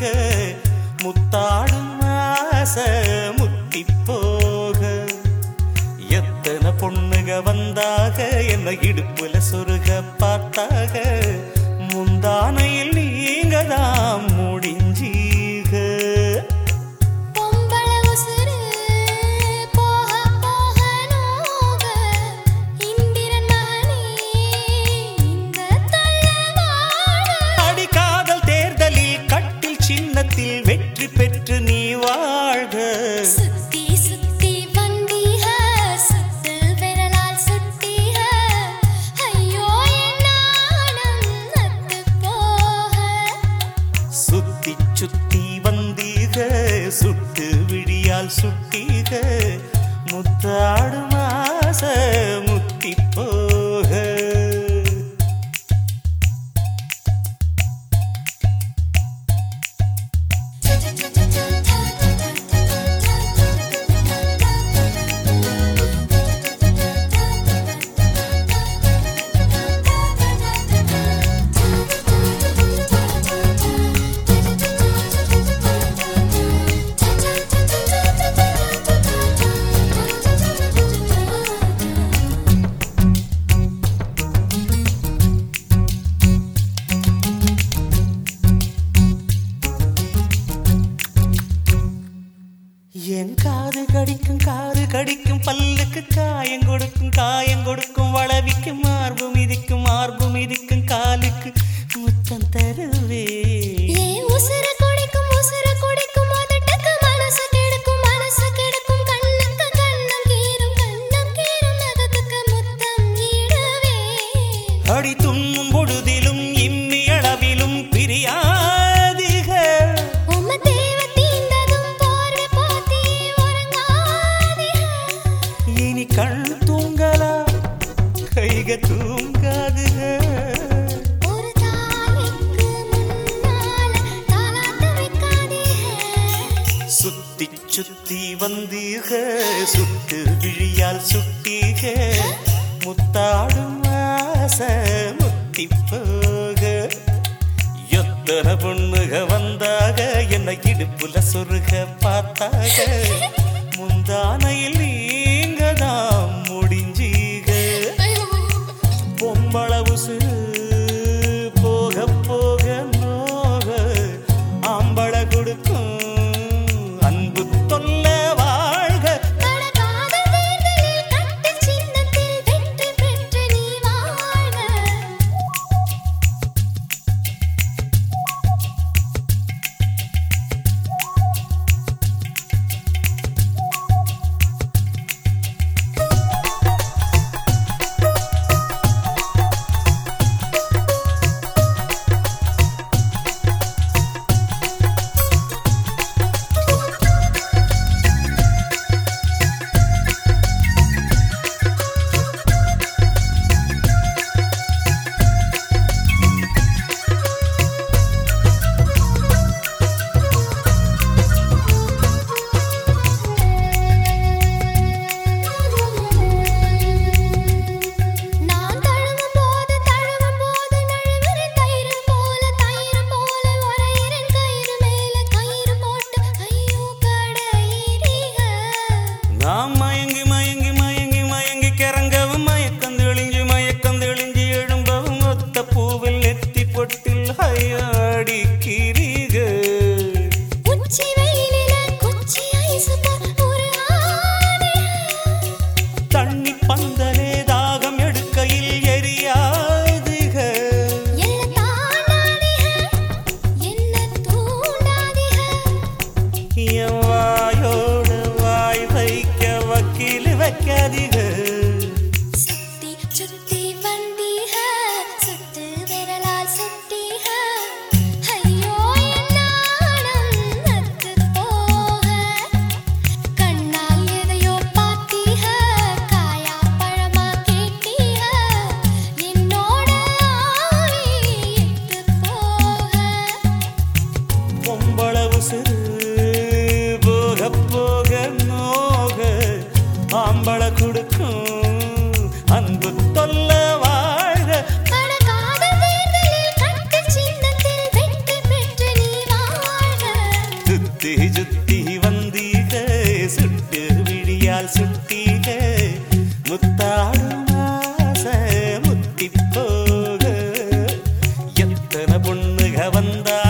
முத்தாடும் ஆசை முத்தி போக எத்தனை பொண்ணுக வந்தாக என்ன இடுப்புல சொருக பார்த்தாக முந்தானையில் நீங்க தான் முடிஞ்சீக அடிக்காதல் தேர்தலில் கட்டில் சின்னத்தில் வெற்றி பெற்று நீ வாழ்க சுத்தி வந்தீக சுட்டு விழியால் சுட்டீக முத்தாடும் ஆசை முத்தி போக என் காது கடிக்கும் பல்லுக்கு காயம் கொடுக்கும் வளவிக்கும் மார்பு மிதிக்கும் காலுக்கு முத்தம் தருவே அடி துண்ணும் பொழுதிலும் இம்மி அளவிலும் பிரியாதிக இனி கண் தூங்கலா கைக தூங்காதுக சுத்தி வந்தீக சுட்டு விழியால் சுட்டீக முத்தாடும் ஆசை முத்தி போக எத்தனை பொண்ணுக வந்தாக என்ன இடுப்புல சொருக பார்த்தாக முந்தானையில் நீங்க தான் முடிஞ்சீக பொம்பளவு போக போக நோக ஆம்பள கொடுக்கும் அன்பு தொல்ல வாழ்க நாம் மயங்கி கிறங்கவும் மயக்கம் தெளிஞ்சு எழும்பவும் ஒத்த பூவில் நெத்தி பொட்டில் ஹையாடி கிரிக தண்ணி பந்தலே தாகம் எடுக்கையில் எரியாதுக வாயோடு வாய் வைக்க வக்கீல் வைக்காதீக சுத்தி வந்தீக சுத்து விரலால் சுட்டீக ஐயோ என் நாணம் நத்து போக கண்ணால் எதையோ பார்த்தீக காயா பழமா கேட்டீக என்னோட ஆவி எட்டு போக பொம்பளவு போக போக நோக ஆம்பள கொடுக்கும் அன்பு தொல்ல வாழ்க அடகாத தேர்தலில் கட்டு சின்னத்தில் வெற்றி பெற்று நீ வாழ்க சுத்தி சுத்தி வந்தீக சுட்டு விழியால் சுட்டீக முத்தாடும் ஆசை முத்தி போக எத்தனை பொண்ணுக வந்தா